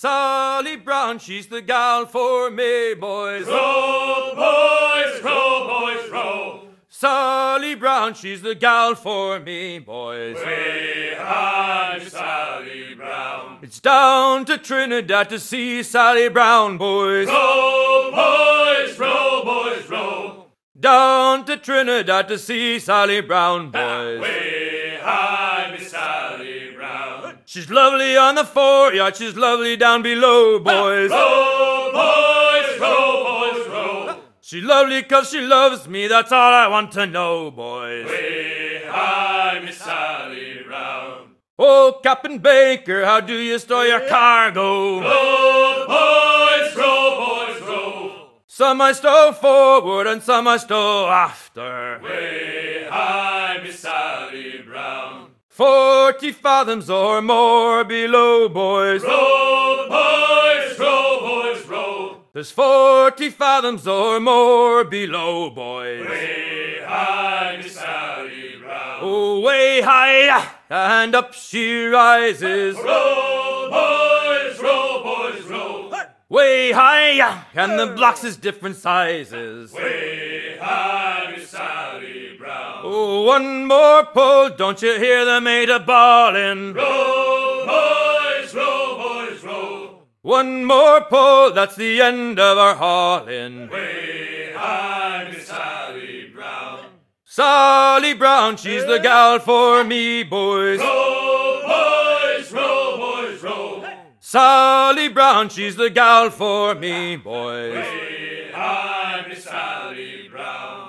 Sally Brown, she's the gal for me, boys. Row, boys, row, boys, row. Sally Brown, she's the gal for me, boys. Way high, Miss Sally Brown. It's down to Trinidad to see Sally Brown, boys. Row, boys, row, boys, row. Down to Trinidad to see Sally Brown, boys. Way high, Miss Sally Brown. She's lovely on the foreyard, she's lovely down below, boys. Row, boys, row, boys, row. She's lovely 'cause she loves me, that's all I want to know, boys. Way high, Miss Sally Brown. Oh, Captain Baker, how do you store your cargo? Row, boys, row, boys, row. Some I stow forward and some I stow after. Way high, Miss Sally Brown. 40 fathoms or more below, boys. Row, boys, row, boys, row. There's 40 fathoms or more below, boys. Way high, Miss Sally Brown. Oh, way high, and up she rises. Row, boys, row, boys, row. Way high, and the blocks is different sizes. Way high, Miss Sally Brown. Oh, one more pull, don't you hear the mate a-bawling? Row, boys, row, boys, row. One more pull, that's the end of our hauling. Way high, Miss Sally Brown. Sally Brown, she's the gal for me, boys. Row, boys, row, boys, row. Sally Brown, she's the gal for me, boys. Way high, Miss Sally Brown.